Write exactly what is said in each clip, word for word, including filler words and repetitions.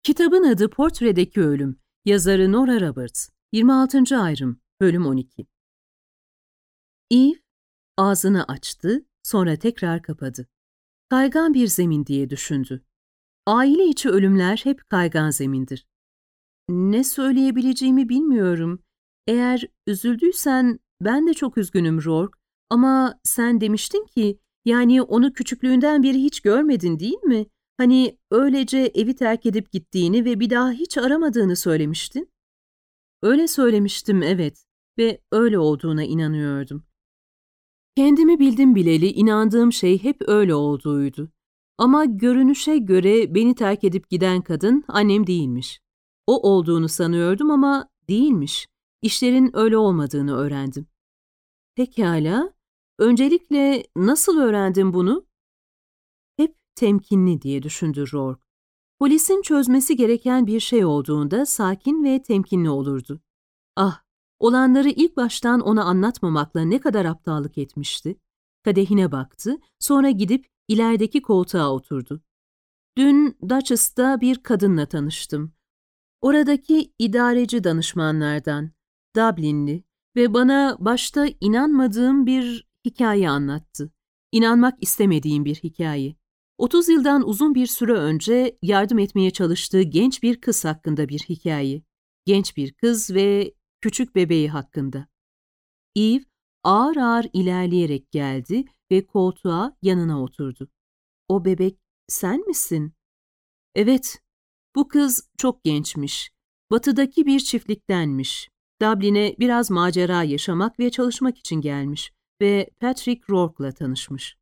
Kitabın adı Portredeki Ölüm. Yazarı Nora Roberts. yirmi altıncı Ayrım. Bölüm on iki. Eve ağzını açtı, sonra tekrar kapadı. Kaygan bir zemin diye düşündü. Aile içi ölümler hep kaygan zemindir. Ne söyleyebileceğimi bilmiyorum. Eğer üzüldüysen ben de çok üzgünüm Rourke. Ama sen demiştin ki, yani onu küçüklüğünden beri hiç görmedin değil mi? Hani öylece evi terk edip gittiğini ve bir daha hiç aramadığını söylemiştin. Öyle söylemiştim, evet, ve öyle olduğuna inanıyordum. Kendimi bildim bileli inandığım şey hep öyle olduğuydu. Ama görünüşe göre beni terk edip giden kadın annem değilmiş. O olduğunu sanıyordum ama değilmiş. İşlerin öyle olmadığını öğrendim. Pekala, öncelikle nasıl öğrendin bunu? Hep temkinli diye düşündü Rourke. Polisin çözmesi gereken bir şey olduğunda sakin ve temkinli olurdu. Ah, olanları ilk baştan ona anlatmamakla ne kadar aptallık etmişti. Kadehine baktı, sonra gidip ilerideki koltuğa oturdu. Dün Duchess'ta bir kadınla tanıştım. Oradaki idareci danışmanlardan, Dublinli ve bana başta inanmadığım bir hikaye anlattı. İnanmak istemediğim bir hikaye. otuz yıldan uzun bir süre önce yardım etmeye çalıştığı genç bir kız hakkında bir hikaye. Genç bir kız ve küçük bebeği hakkında. Eve ağır ağır ilerleyerek geldi ve koltuğa yanına oturdu. O bebek sen misin? Evet, bu kız çok gençmiş. Batıdaki bir çiftliktenmiş. Dublin'e biraz macera yaşamak ve çalışmak için gelmiş ve Patrick Rourke'la tanışmış.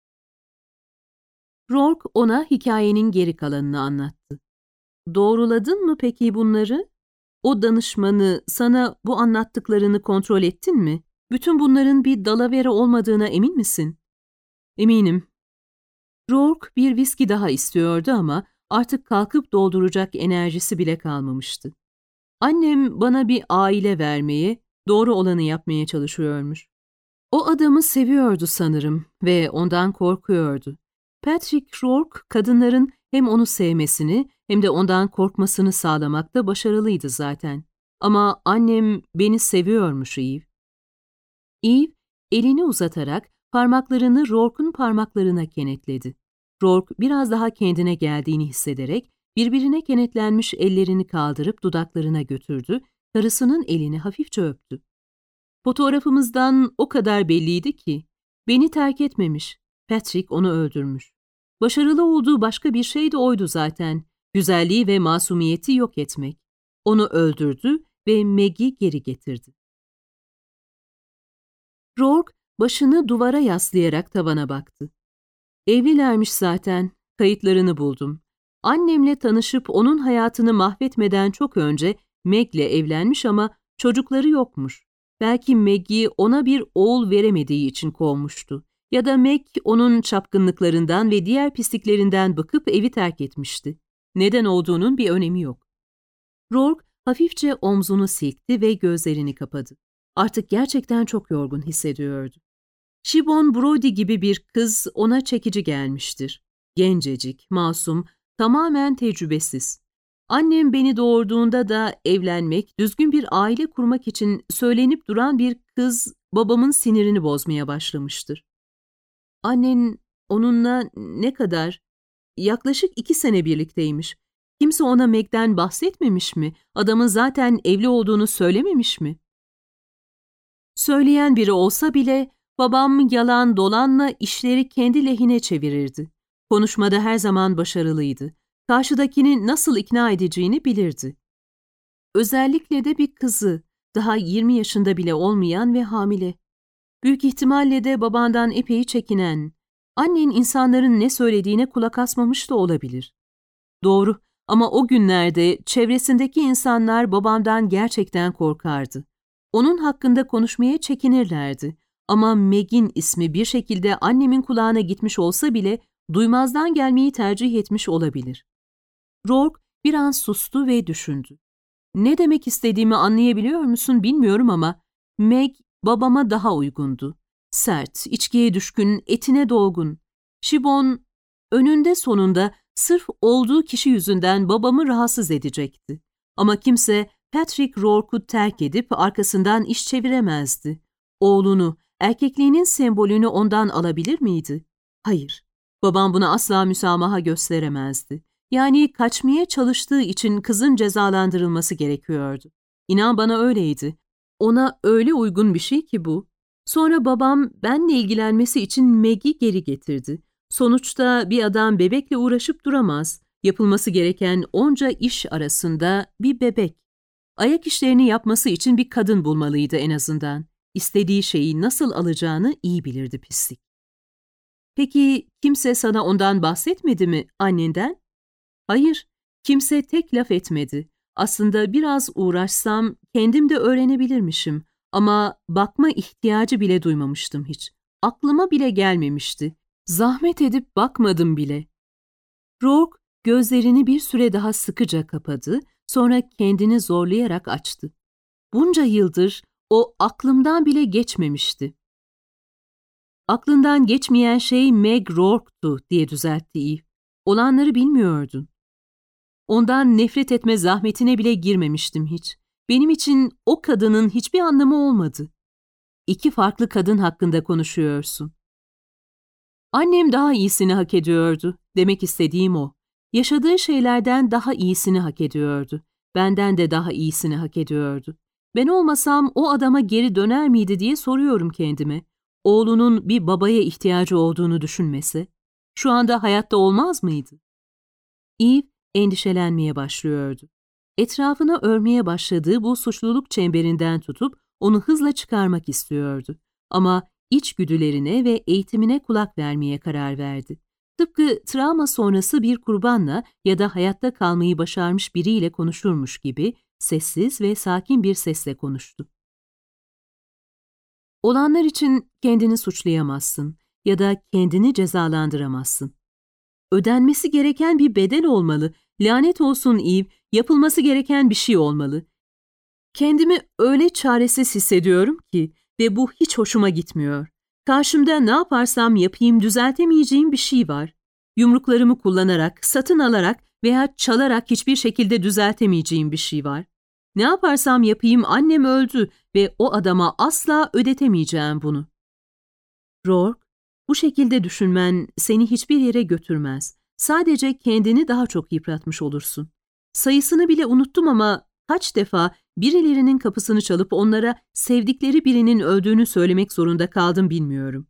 Rourke ona hikayenin geri kalanını anlattı. Doğruladın mı peki bunları? O danışmanı sana bu anlattıklarını kontrol ettin mi? Bütün bunların bir dalavere olmadığına emin misin? Eminim. Rourke bir viski daha istiyordu ama artık kalkıp dolduracak enerjisi bile kalmamıştı. Annem bana bir aile vermeye, doğru olanı yapmaya çalışıyormuş. O adamı seviyordu sanırım ve ondan korkuyordu. Patrick Rourke, kadınların hem onu sevmesini hem de ondan korkmasını sağlamakta başarılıydı zaten. Ama annem beni seviyormuş Eve. Eve, elini uzatarak parmaklarını Rourke'un parmaklarına kenetledi. Rourke biraz daha kendine geldiğini hissederek birbirine kenetlenmiş ellerini kaldırıp dudaklarına götürdü, karısının elini hafifçe öptü. Fotoğrafımızdan o kadar belliydi ki, beni terk etmemiş, Patrick onu öldürmüş. Başarılı olduğu başka bir şey de oydu zaten, güzelliği ve masumiyeti yok etmek. Onu öldürdü ve Meg'i geri getirdi. Rourke başını duvara yaslayarak tavana baktı. Evlilermiş zaten, kayıtlarını buldum. Annemle tanışıp onun hayatını mahvetmeden çok önce Meg'le evlenmiş ama çocukları yokmuş. Belki Meg'i ona bir oğul veremediği için kovmuştu. Ya da Meg onun çapkınlıklarından ve diğer pisliklerinden bıkıp evi terk etmişti. Neden olduğunun bir önemi yok. Rourke hafifçe omzunu silkti ve gözlerini kapadı. Artık gerçekten çok yorgun hissediyordu. Shibon Brody gibi bir kız ona çekici gelmiştir. Gencecik, masum, tamamen tecrübesiz. Annem beni doğurduğunda da evlenmek, düzgün bir aile kurmak için söylenip duran bir kız babamın sinirini bozmaya başlamıştır. Annen onunla ne kadar? Yaklaşık iki sene birlikteymiş. Kimse ona Meg'den bahsetmemiş mi? Adamın zaten evli olduğunu söylememiş mi? Söyleyen biri olsa bile babam yalan dolanla işleri kendi lehine çevirirdi. Konuşmada her zaman başarılıydı. Karşıdakini nasıl ikna edeceğini bilirdi. Özellikle de bir kızı, daha yirmi yaşında bile olmayan ve hamile. Büyük ihtimalle de babandan epey çekinen. Annen insanların ne söylediğine kulak asmamış da olabilir. Doğru ama o günlerde çevresindeki insanlar babamdan gerçekten korkardı. Onun hakkında konuşmaya çekinirlerdi. Ama Meg'in ismi bir şekilde annemin kulağına gitmiş olsa bile duymazdan gelmeyi tercih etmiş olabilir. Rourke bir an sustu ve düşündü. Ne demek istediğimi anlayabiliyor musun bilmiyorum ama Meg babama daha uygundu. Sert, içkiye düşkün, etine dolgun. Shibon önünde sonunda sırf olduğu kişi yüzünden babamı rahatsız edecekti. Ama kimse Patrick Rourke'u terk edip arkasından iş çeviremezdi. Oğlunu, erkekliğinin sembolünü ondan alabilir miydi? Hayır. Babam buna asla müsamaha gösteremezdi. Yani kaçmaya çalıştığı için kızın cezalandırılması gerekiyordu. İnan bana öyleydi. Ona öyle uygun bir şey ki bu. Sonra babam benle ilgilenmesi için Meg'i geri getirdi. Sonuçta bir adam bebekle uğraşıp duramaz. Yapılması gereken onca iş arasında bir bebek. Ayak işlerini yapması için bir kadın bulmalıydı en azından. İstediği şeyi nasıl alacağını iyi bilirdi pislik. Peki kimse sana ondan bahsetmedi mi, annenden? Hayır, kimse tek laf etmedi. Aslında biraz uğraşsam kendim de öğrenebilirmişim. Ama bakma ihtiyacı bile duymamıştım hiç. Aklıma bile gelmemişti. Zahmet edip bakmadım bile. Rourke gözlerini bir süre daha sıkıca kapadı, sonra kendini zorlayarak açtı. Bunca yıldır o aklımdan bile geçmemişti. Aklından geçmeyen şey Meg Rourke'tu diye düzeltti Eve. Olanları bilmiyordun. Ondan nefret etme zahmetine bile girmemiştim hiç. Benim için o kadının hiçbir anlamı olmadı. İki farklı kadın hakkında konuşuyorsun. Annem daha iyisini hak ediyordu. Demek istediğim o. Yaşadığı şeylerden daha iyisini hak ediyordu. Benden de daha iyisini hak ediyordu. Ben olmasam o adama geri döner miydi diye soruyorum kendime. Oğlunun bir babaya ihtiyacı olduğunu düşünmese, şu anda hayatta olmaz mıydı? Eve endişelenmeye başlıyordu. Etrafına örmeye başladığı bu suçluluk çemberinden tutup onu hızla çıkarmak istiyordu. Ama içgüdülerine ve eğitimine kulak vermeye karar verdi. Tıpkı travma sonrası bir kurbanla ya da hayatta kalmayı başarmış biriyle konuşurmuş gibi sessiz ve sakin bir sesle konuştu. Olanlar için kendini suçlayamazsın ya da kendini cezalandıramazsın. Ödenmesi gereken bir bedel olmalı. Lanet olsun Eve, yapılması gereken bir şey olmalı. Kendimi öyle çaresiz hissediyorum ki ve bu hiç hoşuma gitmiyor. Karşımda ne yaparsam yapayım düzeltemeyeceğim bir şey var. Yumruklarımı kullanarak, satın alarak veya çalarak hiçbir şekilde düzeltemeyeceğim bir şey var. Ne yaparsam yapayım annem öldü ve o adama asla ödetemeyeceğim bunu. Rourke, bu şekilde düşünmen seni hiçbir yere götürmez. Sadece kendini daha çok yıpratmış olursun. Sayısını bile unuttum ama kaç defa birilerinin kapısını çalıp onlara sevdikleri birinin öldüğünü söylemek zorunda kaldım bilmiyorum.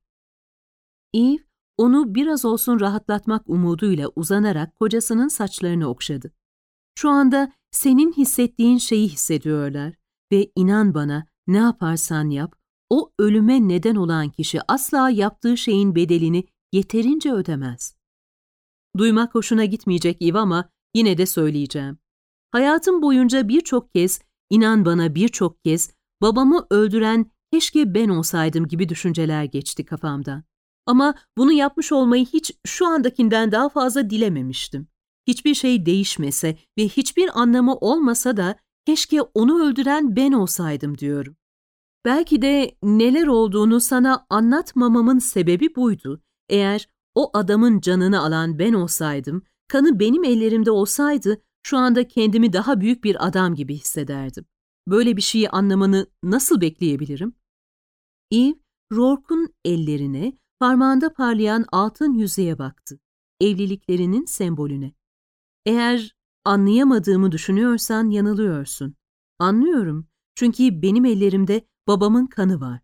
Eve, onu biraz olsun rahatlatmak umuduyla uzanarak kocasının saçlarını okşadı. Şu anda senin hissettiğin şeyi hissediyorlar ve inan bana ne yaparsan yap, o ölüme neden olan kişi asla yaptığı şeyin bedelini yeterince ödemez. Duymak hoşuna gitmeyecek Eve ama yine de söyleyeceğim. Hayatım boyunca birçok kez, inan bana birçok kez, babamı öldüren keşke ben olsaydım gibi düşünceler geçti kafamdan. Ama bunu yapmış olmayı hiç şu andakinden daha fazla dilememiştim. Hiçbir şey değişmese ve hiçbir anlamı olmasa da keşke onu öldüren ben olsaydım diyorum. Belki de neler olduğunu sana anlatmamamın sebebi buydu. Eğer o adamın canını alan ben olsaydım, kanı benim ellerimde olsaydı, şu anda kendimi daha büyük bir adam gibi hissederdim. Böyle bir şeyi anlamanı nasıl bekleyebilirim? Eve, Rourke'un ellerine, parmağında parlayan altın yüzüğe baktı. Evliliklerinin sembolüne. Eğer anlayamadığımı düşünüyorsan yanılıyorsun. Anlıyorum. Çünkü benim ellerimde babamın kanı var.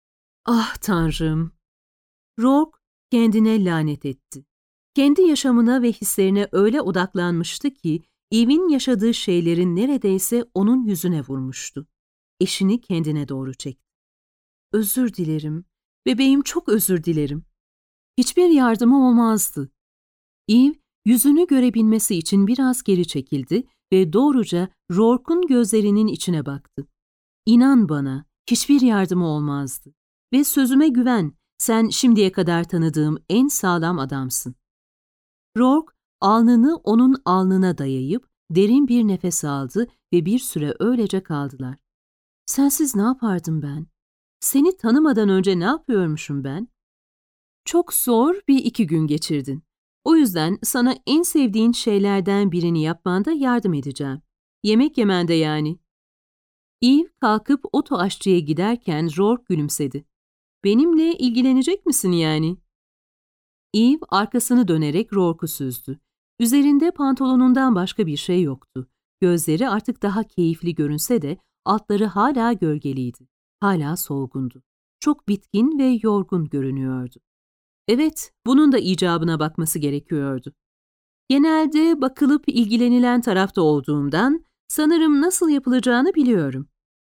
Ah Tanrım! Rourke kendine lanet etti. Kendi yaşamına ve hislerine öyle odaklanmıştı ki, Eve'in yaşadığı şeylerin neredeyse onun yüzüne vurmuştu. Eşini kendine doğru çekti. Özür dilerim. Bebeğim, çok özür dilerim. Hiçbir yardımı olmazdı. Eve, yüzünü görebilmesi için biraz geri çekildi ve doğruca Rourke'un gözlerinin içine baktı. İnan bana, hiçbir yardımı olmazdı. Ve sözüme güven, sen şimdiye kadar tanıdığım en sağlam adamsın. Rourke, alnını onun alnına dayayıp derin bir nefes aldı ve bir süre öylece kaldılar. Sensiz ne yapardım ben? Seni tanımadan önce ne yapıyormuşum ben? Çok zor bir iki gün geçirdin. O yüzden sana en sevdiğin şeylerden birini yapmanda yardım edeceğim. Yemek yemende yani. Eve kalkıp oto aşçıya giderken Rourke gülümsedi. Benimle ilgilenecek misin yani? Eve arkasını dönerek Rourke'u süzdü. Üzerinde pantolonundan başka bir şey yoktu. Gözleri artık daha keyifli görünse de altları hala gölgeliydi. Hala solgundu. Çok bitkin ve yorgun görünüyordu. Evet, bunun da icabına bakması gerekiyordu. Genelde bakılıp ilgilenilen tarafta olduğumdan sanırım nasıl yapılacağını biliyorum.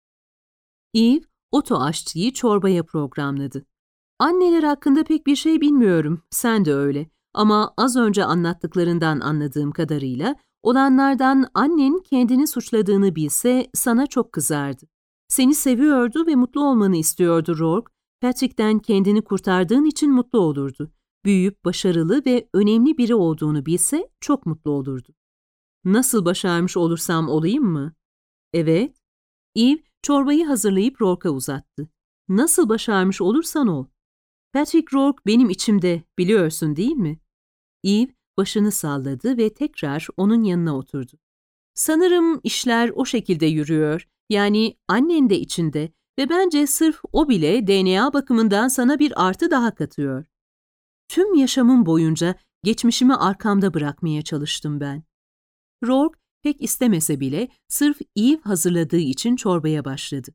Eve, oto aşçıyı çorbaya programladı. Anneler hakkında pek bir şey bilmiyorum, sen de öyle. Ama az önce anlattıklarından anladığım kadarıyla, olanlardan annen kendini suçladığını bilse sana çok kızardı. Seni seviyordu ve mutlu olmanı istiyordu Rourke. Patrick'ten kendini kurtardığın için mutlu olurdu. Büyüyüp başarılı ve önemli biri olduğunu bilse çok mutlu olurdu. Nasıl başarmış olursam olayım mı? Evet. Eve çorbayı hazırlayıp Rourke'a uzattı. Nasıl başarmış olursan ol. Patrick Rourke benim içimde, biliyorsun değil mi? Eve başını salladı ve tekrar onun yanına oturdu. Sanırım işler o şekilde yürüyor. Yani annen de içinde ve bence sırf o bile D N A bakımından sana bir artı daha katıyor. Tüm yaşamım boyunca geçmişimi arkamda bırakmaya çalıştım ben. Rourke pek istemese bile sırf Eve hazırladığı için çorbaya başladı.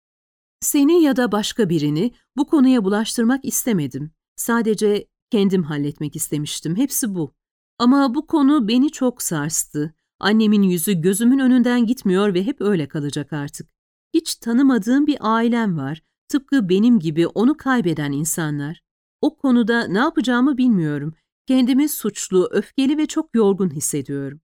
Seni ya da başka birini bu konuya bulaştırmak istemedim. Sadece kendim halletmek istemiştim. Hepsi bu. Ama bu konu beni çok sarstı. Annemin yüzü gözümün önünden gitmiyor ve hep öyle kalacak artık. Hiç tanımadığım bir ailem var. Tıpkı benim gibi onu kaybeden insanlar. O konuda ne yapacağımı bilmiyorum. Kendimi suçlu, öfkeli ve çok yorgun hissediyorum.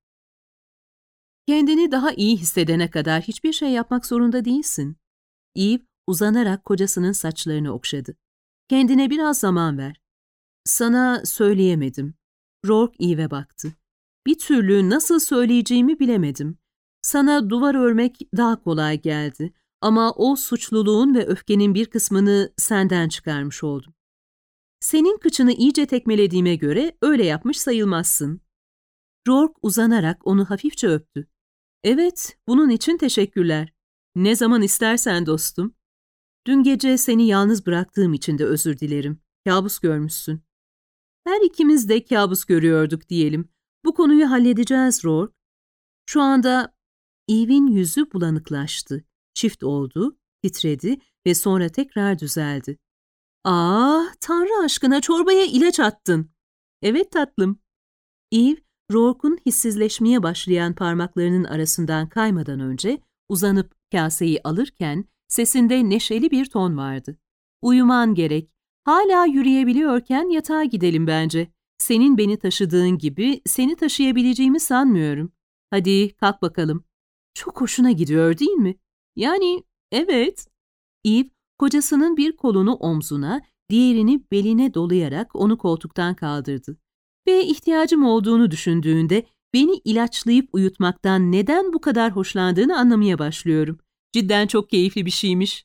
Kendini daha iyi hissedene kadar hiçbir şey yapmak zorunda değilsin. Eve uzanarak kocasının saçlarını okşadı. Kendine biraz zaman ver. Sana söyleyemedim. Rourke Eve'e baktı. Bir türlü nasıl söyleyeceğimi bilemedim. Sana duvar örmek daha kolay geldi. Ama o suçluluğun ve öfkenin bir kısmını senden çıkarmış oldum. Senin kıçını iyice tekmelediğime göre öyle yapmış sayılmazsın. Rourke uzanarak onu hafifçe öptü. Evet, bunun için teşekkürler. Ne zaman istersen dostum. Dün gece seni yalnız bıraktığım için de özür dilerim. Kabus görmüşsün. Her ikimiz de kabus görüyorduk diyelim. Bu konuyu halledeceğiz Rourke. Şu anda Eve'in yüzü bulanıklaştı. Çift oldu, titredi ve sonra tekrar düzeldi. ''Aa, Tanrı aşkına çorbaya ilaç attın.'' ''Evet tatlım.'' Eve, Rourke'un hissizleşmeye başlayan parmaklarının arasından kaymadan önce uzanıp kaseyi alırken sesinde neşeli bir ton vardı. ''Uyuman gerek. Hala yürüyebiliyorken yatağa gidelim bence. Senin beni taşıdığın gibi seni taşıyabileceğimi sanmıyorum. Hadi kalk bakalım. Çok hoşuna gidiyor değil mi? Yani evet.'' Eve, kocasının bir kolunu omzuna, diğerini beline dolayarak onu koltuktan kaldırdı. Ve ihtiyacım olduğunu düşündüğünde beni ilaçlayıp uyutmaktan neden bu kadar hoşlandığını anlamaya başlıyorum. Cidden çok keyifli bir şeymiş.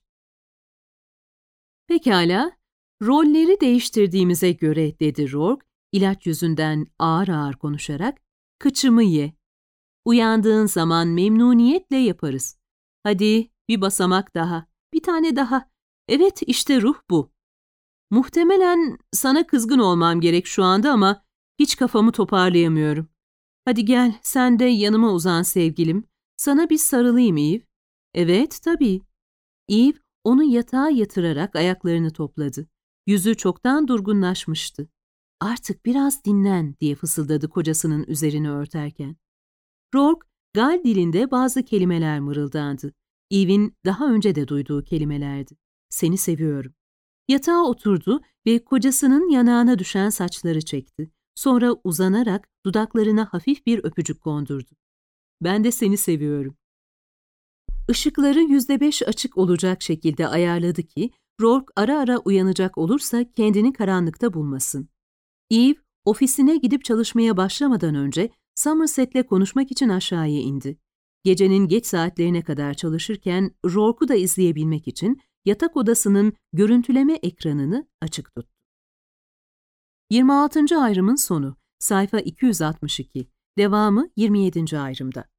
Pekala, rolleri değiştirdiğimize göre dedi Rourke, ilaç yüzünden ağır ağır konuşarak, kıçımı ye. Uyandığın zaman memnuniyetle yaparız. Hadi bir basamak daha, bir tane daha. Evet, işte ruh bu. Muhtemelen sana kızgın olmam gerek şu anda ama hiç kafamı toparlayamıyorum. Hadi gel, sen de yanıma uzan sevgilim. Sana bir sarılayım Eve. Evet, tabii. Eve onu yatağa yatırarak ayaklarını topladı. Yüzü çoktan durgunlaşmıştı. Artık biraz dinlen diye fısıldadı kocasının üzerini örterken. Rourke, Gal dilinde bazı kelimeler mırıldandı. Eve'in daha önce de duyduğu kelimelerdi. Seni seviyorum. Yatağa oturdu ve kocasının yanağına düşen saçları çekti. Sonra uzanarak dudaklarına hafif bir öpücük kondurdu. Ben de seni seviyorum. Işıkları yüzde beş açık olacak şekilde ayarladı ki Rourke ara ara uyanacak olursa kendini karanlıkta bulmasın. Eve, ofisine gidip çalışmaya başlamadan önce Somerset'le konuşmak için aşağıya indi. Gecenin geç saatlerine kadar çalışırken Rourke'u da izleyebilmek için yatak odasının görüntüleme ekranını açık tuttu. yirmi altıncı ayrımın sonu. Sayfa iki yüz altmış iki. Devamı yirmi yedinci ayrımda.